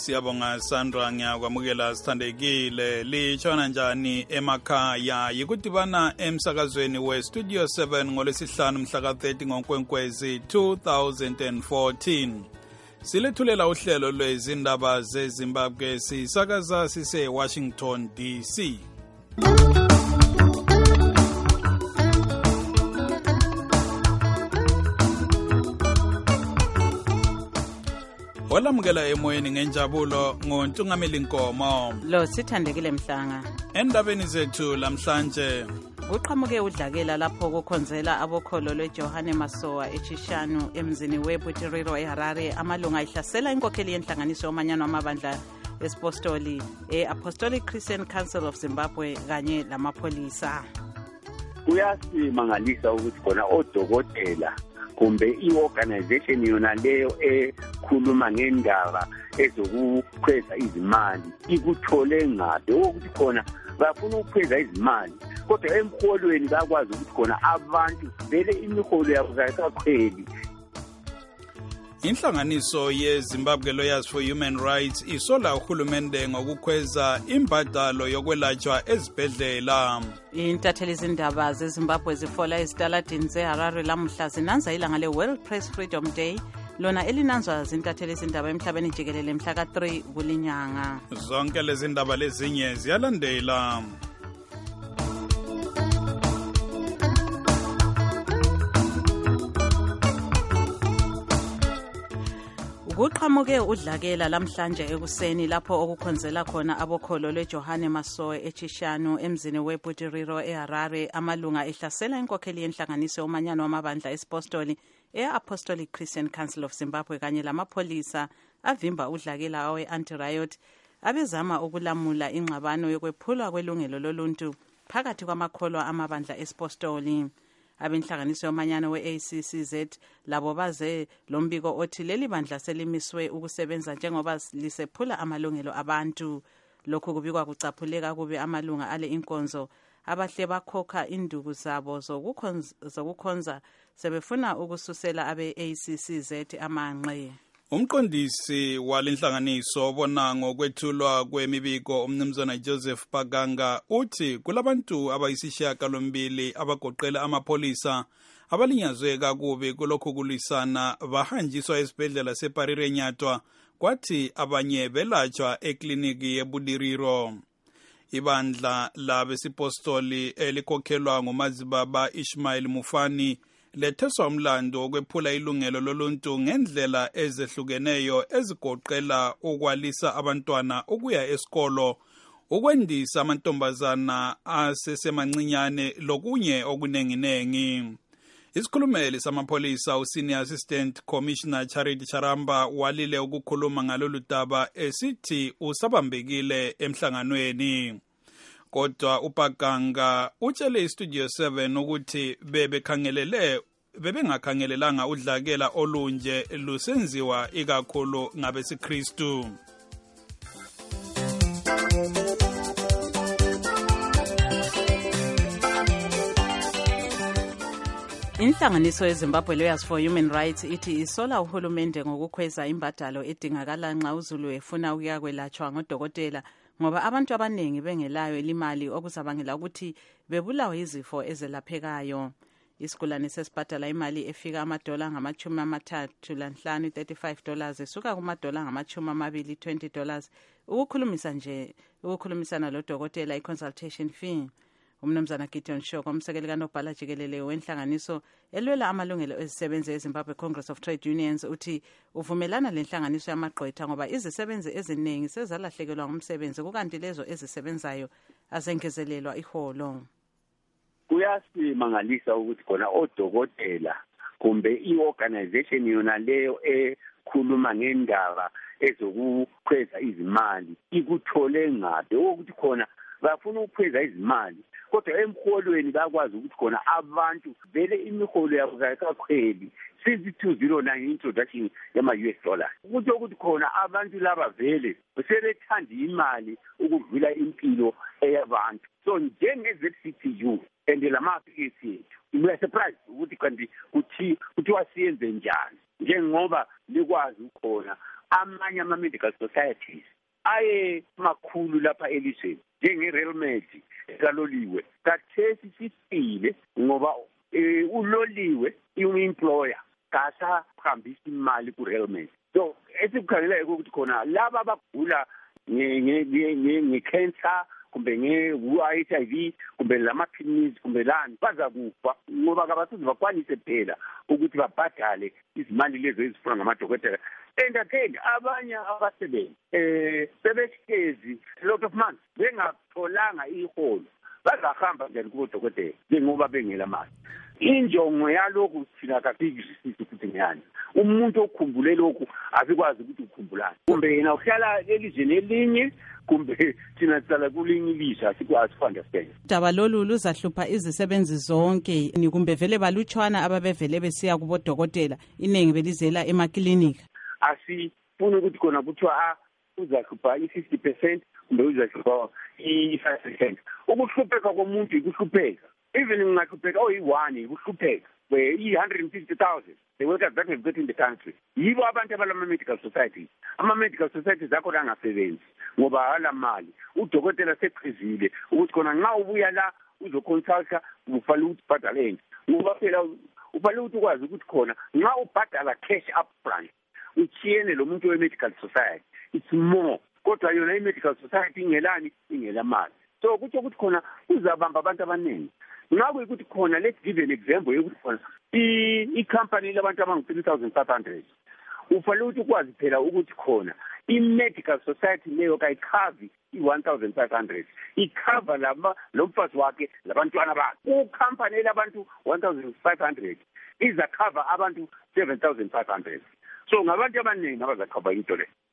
Siyabonga Sandra, ngiyakwamukela sithandekile. Litshona njani emakhaya? Yikudibana emsakazweni we-Studio 7 ngolwesihlanu mhla ka-30 ngoNkwenkwezi 2014. Silethulela uhlelo lwezindaba zeZimbabwe sisakaza sise-Washington DC. Olamukela emoyeni ngenjabulo ngoNtungameli Nkomo. Lo sithandekile Mhlanga. Endabeni zethu lamhlanje, uqhamuke udlakela lapho kukhonzela abokholo lweJohane Masowa eChishanu emzini weButiriro eHarare. Amalunga ihlasela inkokheli yenhlanganiso yomanyano amabandla espostoli Apostolic Christian Council of Zimbabwe kanye lamapholisa. Kuyasimangalisa ukuthi khona odokotela kumbe i-organization yona leyo ekhuluma ngendaba ezokukhweza izimali ikuthole ngaphi ukuthi khona bafuna ukukhweza izimali kodwa emholweni bakwazi ukuthi khona abantu vele imiholo yabo kayisakhweli. Inhlanganiso yeZimbabwe Lawyers for Human Rights isola uhulumende ngokukhweza imbadalo yokwelatshwa ezibhedlela. Intatheli zindaba zeZimbabwe zifola ezitaladini zeHarare lamuhla zinanza ilanga le-World Press Freedom Day, lona elinanzwa zintatheli zindaba emhlabeni jikelele mhla ka-3 kulinyanga. Zonke lezi ndaba lezinye ziyalandela. Kuqhamuke udlakela lamhlanje ekuseni lapho okukhonzela khona abokholo lweJohane Masowa eChishanu emzini weButiriro eHarare. Amalunga ehlasela inkokheli yenhlanganiso yomanyano wamabandla espostoli e-Apostolic Christian Council of Zimbabwe kanye lamapholisa avimba udlakela awe-anti-riot abezama ukulamula ingxabano yokwephulwa kwelungelo loluntu phakathi kwamakholwa amabandla espostoli. Abenhlanganiso yomanyano we-ACCZ labo baze lombiko othi leli bandla selimiswe ukusebenza njengoba lisephula amalungelo abantu. Lokhu kubikwa kucaphuleka kube amalunga ale inkonzo abahle bakhokha induku zabo zokukhonza sebefuna ukususela abe-ACCZ amanqe. Umqondisi walenhlanganiso obona ngokwethulwa kwemibiko umnumzana Joseph Paganga uthi kulabantu abayisishiyagalombili abagoqela amapholisa abalinyazwe kakubi kulokhu kulisana bahanjiswa esibhedlela seParire Nyatwa kwathi abanye belatshwa ekliniki yeButiriro. Ibandla labesipostoli elikhokhelwa ngumazibaba Ishmael Mufani letheswa umlando okwephula ilungelo loluntu ngendlela ezehlukeneyo ezigoqela ukwalisa abantwana ukuya esikolo, ukwendisa amantombazana asesemancinyane lokunye okunenginengi. Isikhulumeli samapholisa uSenior Assistant Commissioner Charity Charamba walile ukukhuluma ngalolu daba esithi usabambekile emhlanganweni. Kodwa uPaganga utshele iStudio 7 ukuthi bebengakhangelelanga udlakela olunje lusenziwa ikakhulu ngabesiKristu. Inhlanganiso yeZimbabwe Lawyers for Human Rights ithi isola uhulumende ngokukhweza imbadalo edingakala nxa uzulu efuna ukuyakwelatshwa ngodokotela ngoba abantu abaningi bengelayo imali okuzabangela ukuthi bebulawe izifo ezelaphekayo. Isigulane sesibhadala imali efika $35 $35 esuka kumadola $20 $20 ukukhulumisana lodokotela i-consultation fee. Umnumzana Gideon Shoko umsekeli kanobhala jikelele wenhlanganiso elwela amalungelo ezisebenzi eZimbabwe Congress of Trade Unions uthi uvumelana lenhlanganiso yamagqwetha ngoba izisebenzi eziningi sezalahlekelwa ngumsebenzi kukanti lezo ezisebenzayo azengezelelwa iholo. Kuyasimangalisa ukuthi khona odokotela kumbe i-organization yona leyo ekhuluma ngendaba ezokukhweza izimali ikuthole ngaphi ukuthi khona bafuna ukukhweza izimali kodwa emholweni bakwazi ukuthi khona abantu vele imiholo yabo kayisakhweli. 6209 introduction yama-US dollars ukuthi khona abantu laba vele sebethanda imali ukudlula impilo eyabantu. So njenge-ZCTU and lama-APC yethu we are surprised ukuthi kanti kuthiwa siyenze njani njengoba likwazi khona amanye ama-medical societies aye makhulu lapha elizweni njenge-Railmed kaloliwe kathesi sifile ngoba uloliwe i-employer kasahambisa imali ku-Railmed. So esikukhangelayo ukuthi khona laba abagula nge-cancer kumbe nge-HIV kumbe lama-kidneys kumbe lani baza kufa ngoba kabasuze bakwanise phela ukuthi babhadale izimali lezo ezifuna ngamadokotela. And again abanye abasebenzi sebehlezi lot of months bengatholanga iholo bazahamba njani kubodokotela ngoba bengela mali. Injongo yalokhu thina kasikuzwisisi ukuthi ngiyani umuntu okhumbule lokhu asikwazi ukuthi ukhumbulani kumbe yena uhlala elizweni elinye kumbe thina sala kulinye ilizwe asikwazi understand. Daba lolu luzahlupha izisebenzi zonke ni kumbe vele balutshwana ababevele besiya kubodokotela inengi belizela emaklinika. Asifuni ukuthi khona kuthiwa uzahlupha i-50% kumbe uzahlupha i-5%. Ukuhlupheka komuntu ikuhlupheka. Even ngingahlupheka oyi-1 ikuhlupheka. I-150,000 the workers that have got in the country. Yibo abantu abalama-medical societies. Ama-medical societies akhona angasebenzi ngoba hala mali. Udokotela seqhizile ukuthi khona nxa ubuya la uzoconsulta ufanele ukuthi ubhadale ngoba phela ufanele ukuthi ukwazi ukuthi khona nxa ubhadala cash up front uchiyene lo muntu we-medical society it's more kodwa yona i-medical society ingela mali. So kutsho ukuthi khona uzabamba abantu abaningi. Ngabe ukuthi khona let's give an example yokuthi khona i-company labantu abangu-3,500 ufanele ukuthi ukwazi phela ukuthi khona i-medical society leyo kayikhavi i-1,500 ikhava lo mfazi wakhe labantwana bakhe. U-company labantu 1,500 izakhava abantu 7,500. So ngabantu abaningi abazakhava into le.